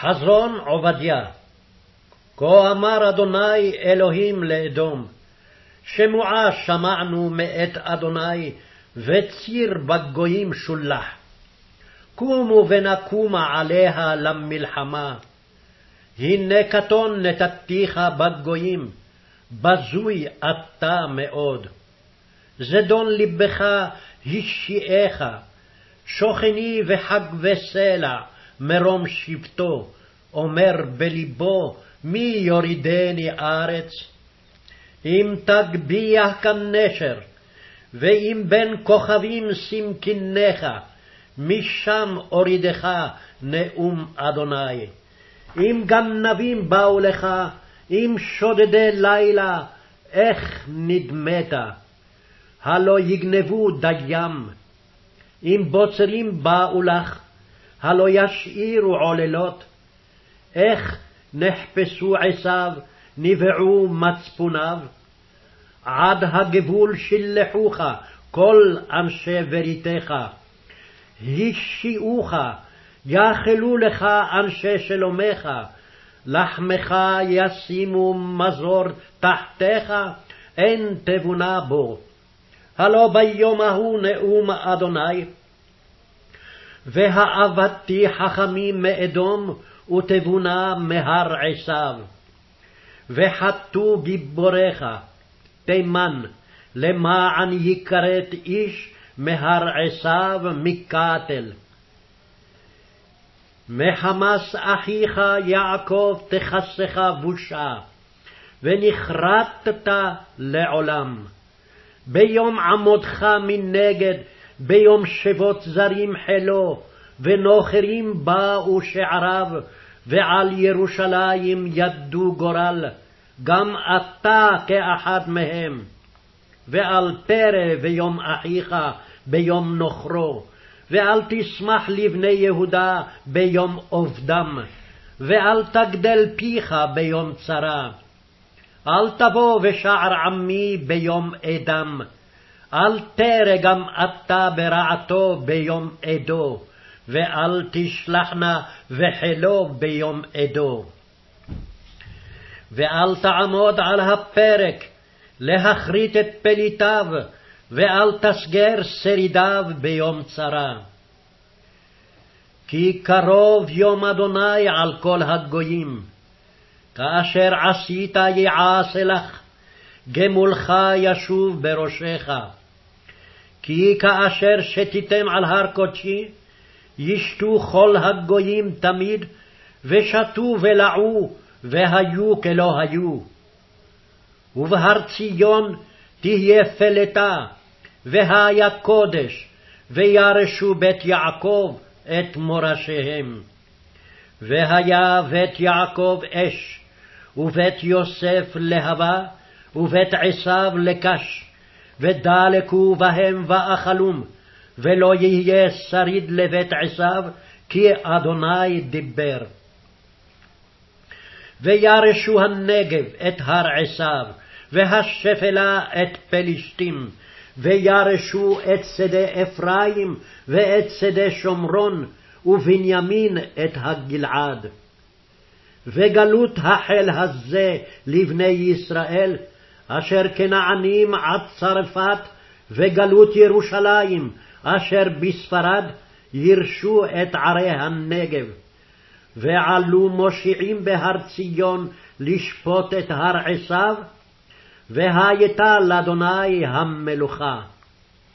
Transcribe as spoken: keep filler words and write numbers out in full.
חזון עובדיה. כה אמר אדוני אלוהים לאדום, שמועה שמענו מאת אדוני, וציר בגויים שולח. קומו ונקומה עליה למלחמה. הנה קטון נתתיך בגויים, בזוי אתה מאוד. זדון לבך השיעך, שוכני וחג וסלע מרום שבטו, אומר בלבו מי יורידני ארץ? אם תגביח כנשר, ואם בין כוכבים סמכינך, משם אורידך נאום אדוני. אם גנבים באו לך, אם שודדי לילה, איך נדמת? הלא יגנבו דיים. אם בוצרים באו לך, הלא ישאירו עוללות. איך נחפשו עשיו, נבעו מצפוניו. עד הגבול שלחוך כל אנשי בריתך. השיעוך, יאכלו לך אנשי שלומך. לחמך ישימו מזור תחתיך, אין תבונה בו. הלא ביום ההוא נאום אדוני, והאבדתי חכמים מאדום, ותבונה מהר עשיו. וחטאו גיבוריך, תימן, למען יכרת איש מהר עשיו מקטל. מחמס אחיך יעקב תכסך בושה, ונכרתת לעולם. ביום עמודך מנגד, ביום שבות זרים חילו, ונוכרים באו שעריו, ועל ירושלים ידו גורל, גם אתה כאחד מהם. ואל תרא ביום אחיך ביום נוכרו, ואל תשמח לבני יהודה ביום עובדם, ואל תגדל פיך ביום צרה. אל תבוא בשער עמי ביום אדם, אל תרא גם אתה ברעתו ביום עדו, ואל תשלחנה וחילו ביום עדו. ואל תעמוד על הפרק להכרית את פליטיו, ואל תסגר שרידיו ביום צרה. כי קרוב יום אדוני על כל הגויים, כאשר עשית יעשה לך, גמולך ישוב בראשך. כי כאשר שתיתם על הר קודשי, ישתו כל הגויים תמיד, ושתו ולעו, והיו כלא היו. ובהר ציון תהיה פלטה, והיה קודש, וירשו בית יעקב את מורשיהם. והיה בית יעקב אש, ובית יוסף להבה, ובית עשיו לקש, ודלקו בהם ואכלום, ולא יהיה שריד לבית עשיו, כי אדוני דיבר. וירשו הנגב את הר עשיו, והשפלה את פלישתים, וירשו את שדה אפרים, ואת שדה שומרון, ובנימין את הגלעד. וגלות החל הזה לבני ישראל, אשר כנענים עד צרפת, וגלות ירושלים, אשר בספרד, ירשו את ערי הנגב. ועלו מושיעים בהר ציון לשפוט את הר עשיו, והייתה לאדוני המלוכה.